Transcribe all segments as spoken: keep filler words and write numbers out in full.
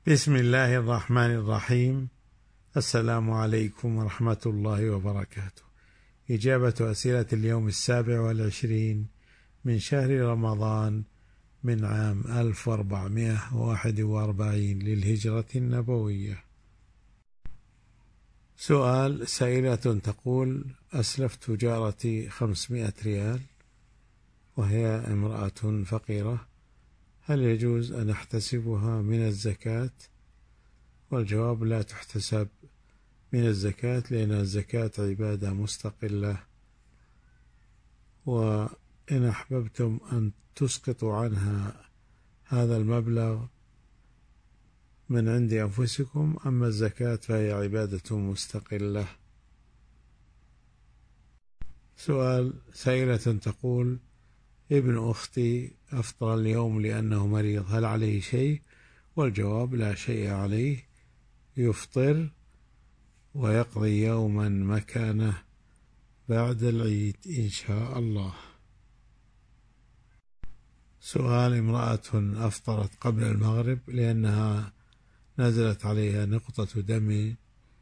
بسم الله الرحمن الرحيم. السلام عليكم ورحمة الله وبركاته. إجابة أسئلة اليوم السابع والعشرين من شهر رمضان من عام ألف وأربعمائة وواحد وأربعين للهجرة النبوية. سؤال: سائلة تقول: أسلفت جارتي خمسمائة ريال وهي امرأة فقيرة، هل يجوز أن أحتسبها من الزكاة؟ والجواب: لا تحتسب من الزكاة، لأن الزكاة عبادة مستقلة، وإن أحببتم أن تسقطوا عنها هذا المبلغ من عند أنفسكم، أما الزكاة فهي عبادة مستقلة. سؤال: سائلة تقول: ابن أختي أفطر اليوم لأنه مريض، هل عليه شيء؟ والجواب: لا شيء عليه، يفطر ويقضي يوما مكانه بعد العيد إن شاء الله. سؤال: امرأة أفطرت قبل المغرب لأنها نزلت عليها نقطة دم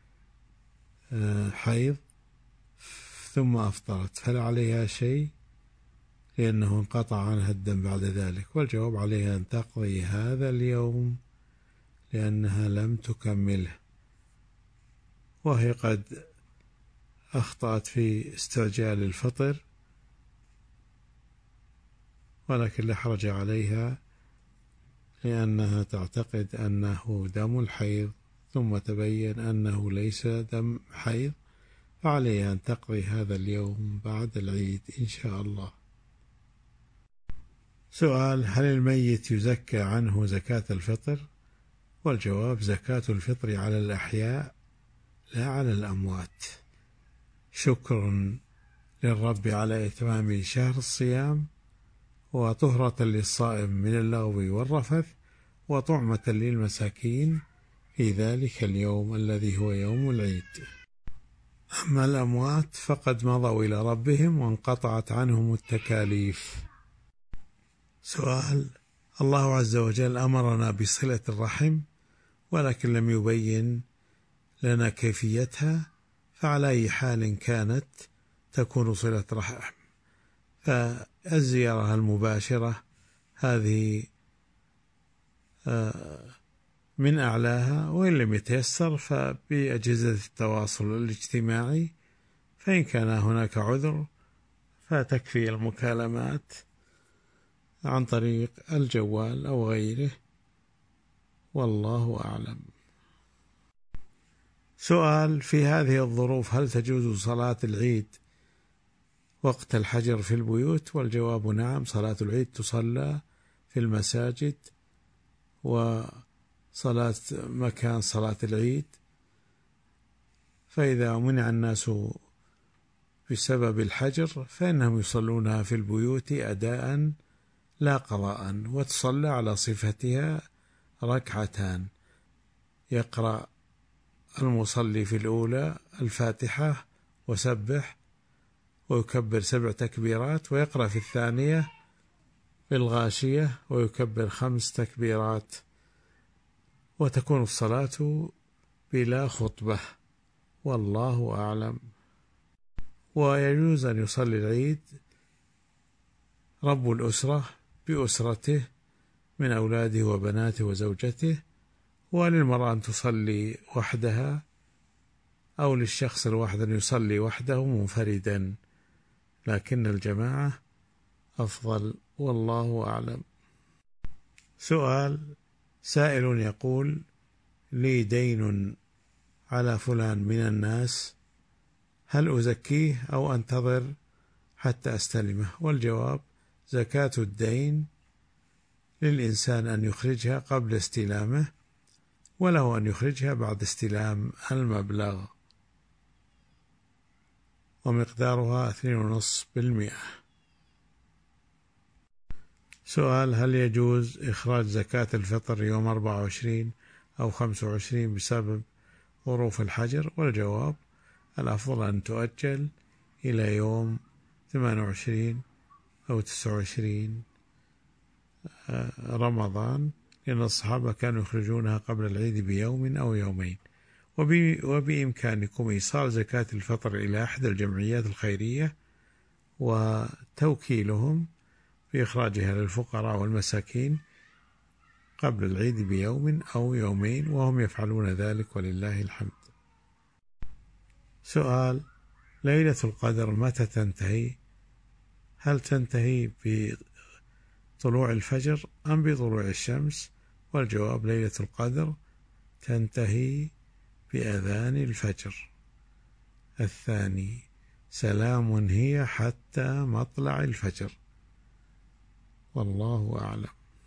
حيض ثم أفطرت، هل عليها شيء لأنه انقطع عنها الدم بعد ذلك؟ والجواب: عليها أن تقضي هذا اليوم لأنها لم تكمله، وهي قد أخطأت في استعجال الفطر، ولكن لا حرج عليها لأنها تعتقد أنه دم الحيض ثم تبين أنه ليس دم حيض، فعليها أن تقضي هذا اليوم بعد العيد إن شاء الله. سؤال: هل الميت يزكى عنه زكاة الفطر؟ والجواب: زكاة الفطر على الأحياء لا على الأموات، شكر للرب على إتمام شهر الصيام، وطهرة للصائم من اللغو والرفث، وطعمة للمساكين في ذلك اليوم الذي هو يوم العيد. أما الأموات فقد مضوا إلى ربهم وانقطعت عنهم التكاليف. سؤال: الله عز وجل أمرنا بصلة الرحم ولكن لم يبين لنا كيفيتها، فعلى أي حال كانت تكون صلة رحم، فالزيارة المباشرة هذه من أعلاها، وإن لم يتيسر فبأجهزة التواصل الاجتماعي، فإن كان هناك عذر فتكفي المكالمات عن طريق الجوال أو غيره، والله أعلم. سؤال: في هذه الظروف هل تجوز صلاة العيد وقت الحجر في البيوت؟ والجواب: نعم، صلاة العيد تصلى في المساجد، وصلاة مكان صلاة العيد، فإذا منع الناس بسبب الحجر فإنهم يصلونها في البيوت أداء لا قضاء، وتصلى على صفتها ركعتان، يقرأ المصلي في الأولى الفاتحة وسبح ويكبر سبع تكبيرات، ويقرأ في الثانية في الغاشية ويكبر خمس تكبيرات، وتكون الصلاة بلا خطبة، والله أعلم. ويجوز أن يصلي العيد رب الأسرة بأسرته من أولاده وبناته وزوجته، وللمرأة أن تصلي وحدها، أو للشخص الواحد أن يصلي وحده منفردا، لكن الجماعة أفضل، والله أعلم. سؤال: سائل يقول: لي دين على فلان من الناس، هل أزكيه أو أنتظر حتى أستلمه؟ والجواب: زكاة الدين للإنسان أن يخرجها قبل استلامه، وله أن يخرجها بعد استلام المبلغ، ومقدارها اثنين ونصف بالمئة. سؤال: هل يجوز إخراج زكاة الفطر يوم أربعة وعشرين أو خمسة وعشرين بسبب ظروف الحجر؟ والجواب: الأفضل أن تؤجل إلى يوم ثمانية وعشرين أو تسعة وعشرين رمضان، لأن الصحابة كانوا يخرجونها قبل العيد بيوم أو يومين. وبإمكانكم إيصال زكاة الفطر إلى أحد الجمعيات الخيرية وتوكيلهم بإخراجها للفقراء والمساكين قبل العيد بيوم أو يومين، وهم يفعلون ذلك ولله الحمد. سؤال: ليلة القدر متى تنتهي؟ هل تنتهي بطلوع الفجر أم بطلوع الشمس؟ والجواب: ليلة القدر تنتهي بأذان الفجر. الثاني: سلام هي حتى مطلع الفجر، والله أعلم.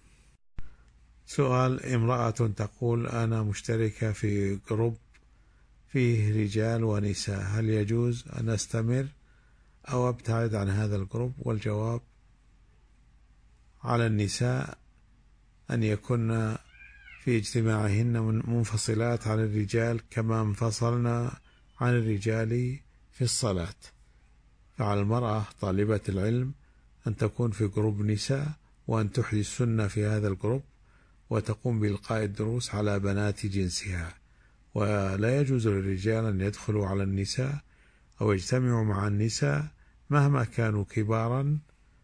سؤال: امرأة تقول أنا مشتركة في جروب فيه رجال ونساء، هل يجوز أن أستمر أو أبتعد عن هذا الجروب؟ والجواب: على النساء أن يكن في اجتماعهن منفصلات عن الرجال كما انفصلنا عن الرجال في الصلاة. فعلى المرأة طالبة العلم أن تكون في جروب نساء وأن تحيي السنة في هذا الجروب وتقوم بإلقاء الدروس على بنات جنسها، ولا يجوز للرجال أن يدخلوا على النساء أو يجتمعوا مع النساء مهما كانوا كبارا،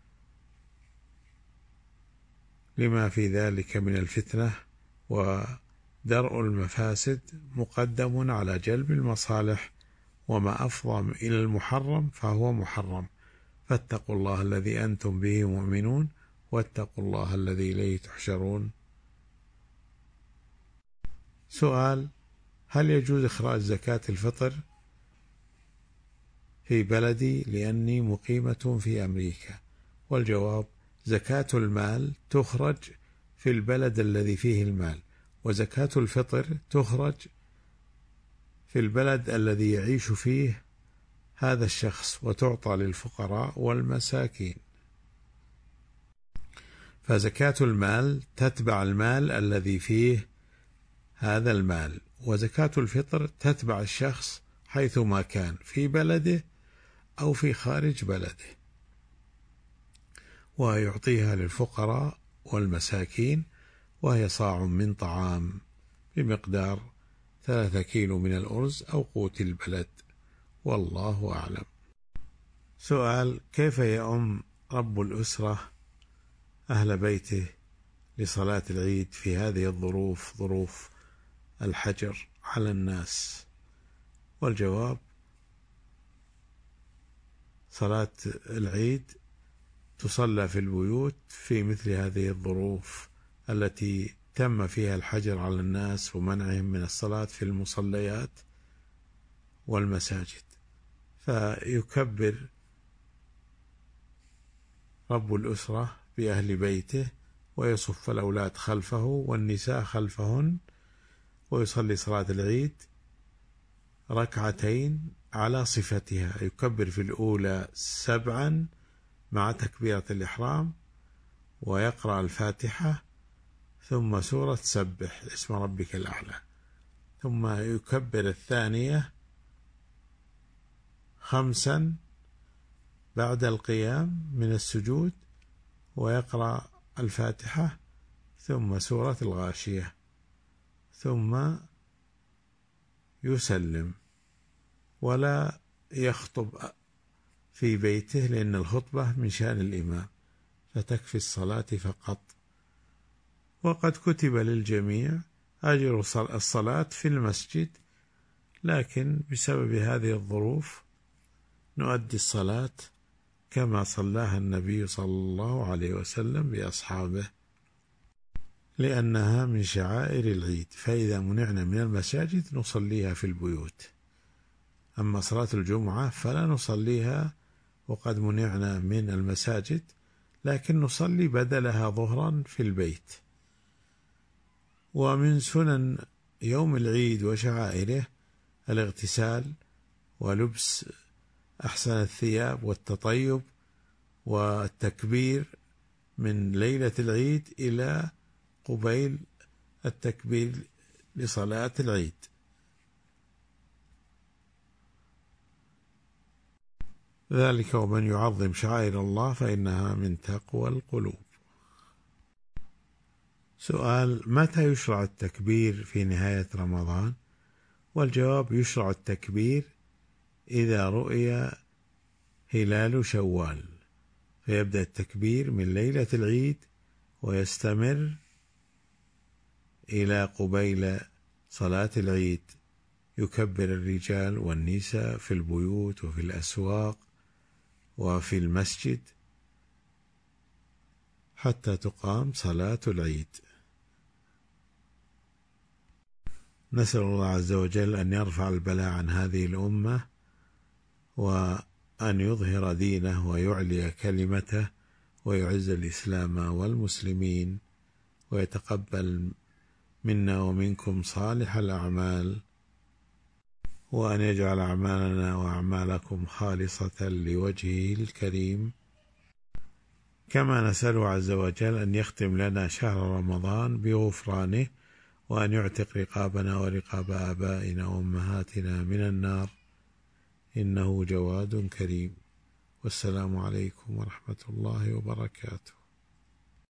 لما في ذلك من الفتنة، ودرء المفاسد مقدم على جلب المصالح، وما أفضى إلى المحرم فهو محرم. فاتقوا الله الذي أنتم به مؤمنون، واتقوا الله الذي إليه تحشرون. سؤال: هل يجوز إخراج زكاة الفطر في بلدي لأني مقيمة في أمريكا؟ والجواب: زكاة المال تخرج في البلد الذي فيه المال، وزكاة الفطر تخرج في البلد الذي يعيش فيه هذا الشخص وتعطى للفقراء والمساكين. فزكاة المال تتبع المال الذي فيه هذا المال، وزكاة الفطر تتبع الشخص حيثما كان في بلده أو في خارج بلده، ويعطيها للفقراء والمساكين، وهي صاع من طعام بمقدار ثلاثة كيلو من الأرز أو قوت البلد، والله أعلم. سؤال: كيف يؤم رب الأسرة أهل بيته لصلاة العيد في هذه الظروف، ظروف الحجر على الناس؟ والجواب: صلاة العيد تصلى في البيوت في مثل هذه الظروف التي تم فيها الحجر على الناس ومنعهم من الصلاة في المصليات والمساجد. فيكبر رب الأسرة بأهل بيته ويصف الأولاد خلفه والنساء خلفهن، ويصلي صلاة العيد ركعتين على صفتها، يكبر في الأولى سبعا مع تكبيرة الإحرام، ويقرأ الفاتحة ثم سورة سبح اسم ربك الأعلى، ثم يكبر الثانية خمسا بعد القيام من السجود، ويقرأ الفاتحة ثم سورة الغاشية، ثم يسلم، ولا يخطب في بيته لأن الخطبة من شأن الإمام، فتكفي الصلاة فقط. وقد كتب للجميع أجر الصلاة في المسجد، لكن بسبب هذه الظروف نؤدي الصلاة كما صلاها النبي صلى الله عليه وسلم بأصحابه، لأنها من شعائر العيد، فإذا منعنا من المساجد نصليها في البيوت. أما صلاة الجمعة فلا نصليها وقد منعنا من المساجد، لكن نصلي بدلها ظهرا في البيت. ومن سنن يوم العيد وشعائره الاغتسال ولبس أحسن الثياب والتطيب والتكبير من ليلة العيد إلى قبيل التكبير لصلاة العيد. ذلك ومن يعظم شعائر الله فإنها من تقوى القلوب. سؤال: متى يشرع التكبير في نهاية رمضان؟ والجواب: يشرع التكبير إذا رؤي هلال شوال، فيبدأ التكبير من ليلة العيد ويستمر إلى قبيل صلاة العيد. يكبر الرجال والنساء في البيوت وفي الأسواق وفي المسجد حتى تقام صلاة العيد. نسأل الله عز وجل أن يرفع البلاء عن هذه الأمة، وأن يظهر دينه ويعلي كلمته، ويعز الإسلام والمسلمين، ويتقبل منا ومنكم صالح الأعمال، وأن يجعل أعمالنا وأعمالكم خالصة لوجهه الكريم. كما نسأله عز وجل أن يختم لنا شهر رمضان بغفرانه، وأن يعتق رقابنا ورقاب آبائنا وأمهاتنا من النار، إنه جواد كريم. والسلام عليكم ورحمة الله وبركاته.